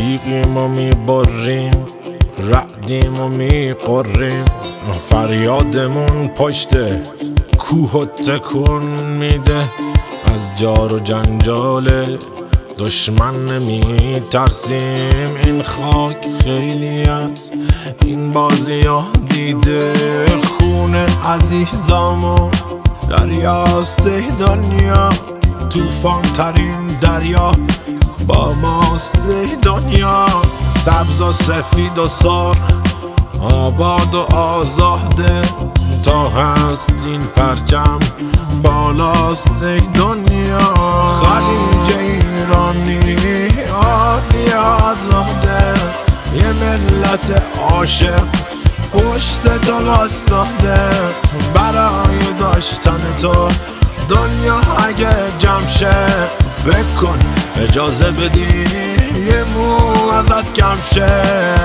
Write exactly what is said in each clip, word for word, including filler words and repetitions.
تیغیم و میبریم، رعدیم و میقریم، فریادمون پشت کوه و تکون میده. از جار و جنجال دشمن نمی ترسیم، این خاک خیلی از این بازی ها دیده. خون عزیزامون دریاست دنیا، توفان ترین دریا با ماست دنیا. سبز و سفید و سرخ، آباد و آزاده، تا هست این پرچم بالاست دنیا. خلیج ایرانی عالی آزاده، یه ملت عاشق پشت تو واسطاده. برای داشتن تو دنیا اگه جمع شه، فکر کن اجازه بدی یه مو ازت کم شه.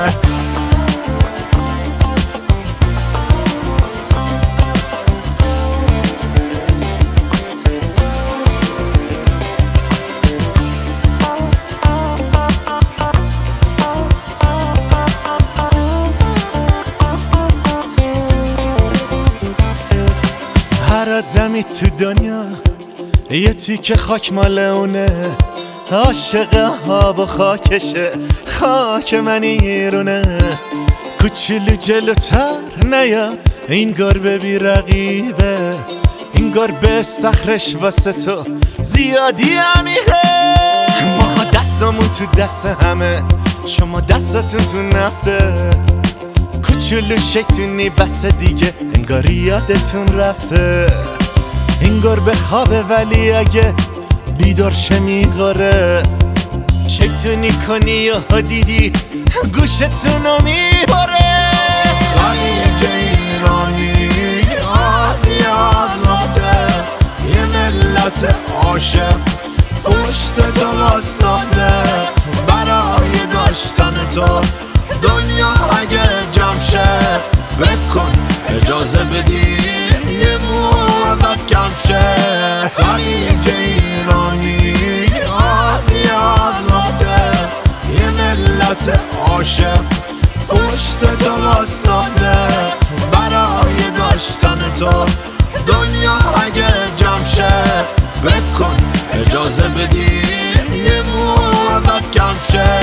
هر آدمی تو دنیا یه تیکه خاک مال اونه، عاشق آب و خاکشه، خاک من ایرونه. کوچولو جلوتر نیا، این گربه بی رقیبه، این گربه صخرش واسه تو زیادی عمیقه. ما دستمون تو دست همه، شما دستتون تو نفته. کوچولو شیطونی بس دیگه، انگار یادتون رفته. این گربه خوابه ولی اگه بیدار شه میگاره، شیطونی کنی یا دیدی گوشتونو میباره. خلیج ایرانی عالی آزاده، یه ملت عاشق پشت تو واسطاده. برای داشتن تو دنیا اگه جمع شه، فکر کن اجازه بدی یه مو ازت کم شه. خلیج ایرانی عالی آزاده، یه ملت عاشق پشت تو واسطاده. برای داشتن تو دنیا اگه جمع شه، فکر کن اجازه بدی یه مو ازت کم شه.